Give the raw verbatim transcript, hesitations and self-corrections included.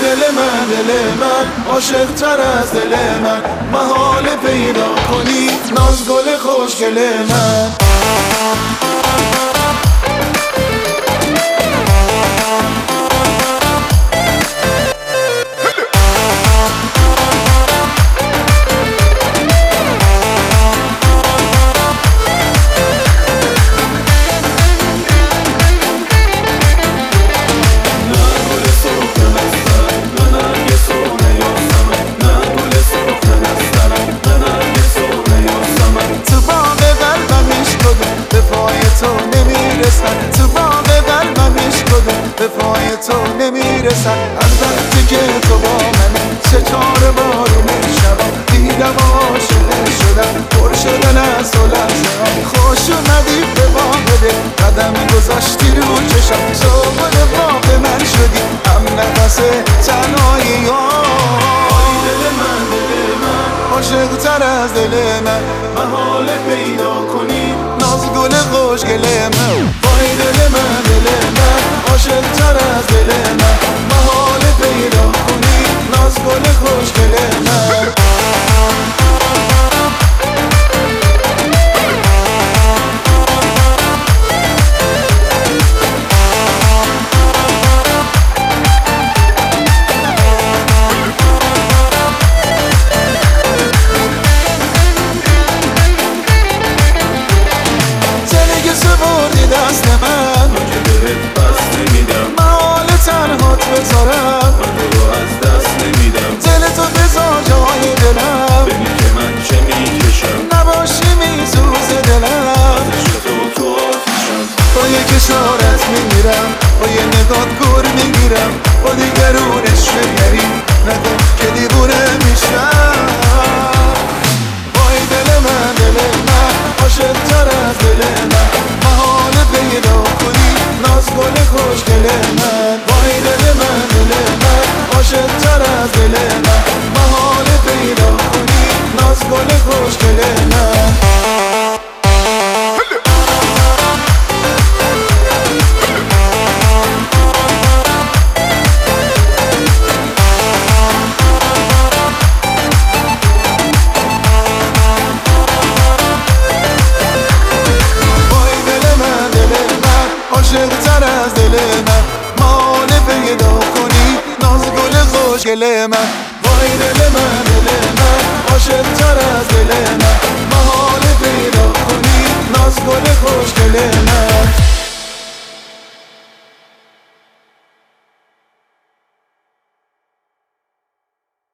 دل من دل من عاشق تر از دل من، محاله پیدا کنی ناز گل خوشگل من. تو باغ قلبم هیچ کدوم به پای تو نمیرسن. از وقتی که تو با منی ستاره بارون شبا دیدم عاشق شدم، پر شدن از تو لحظه های خوش اومدی به باغ دل، قدم گذاشتی رو چشم سوال باغ من شدی هم نفس تنهایی ها. دل من دل من عاشق تر از دل من، محاله پیدا کنی ناز گل خوشگل من. وای دل من دل من عاشق تر از دل من، محاله پیدا کنی ناز گل خوشگل من. دست من محال تنهات بذارم، من رو از دست نمیدم. دل تو بذار جای دلم، ببین که من چه میکشم، نباشی میسوزه دلم. از عشق تو تو آتیشم، با یک اشارت میمیرم، با یه نگات گر میگیرم، با دیگرونش شگری نگم که دیوونه میشم. وای دل من دل من عاشق تر از دل من، محاله پیدا کنی ناز گل خوشگل من. وای دل من دل من عاشق تر از دل من، محاله پیدا کنی ناز گل خوشگل من. عاشق تر از دل من، محاله پیدا کنی ناز گل خوشگل من. وای دل من دل من عاشق تر از دل من، محاله پیدا کنی ناز گل خوشگل من.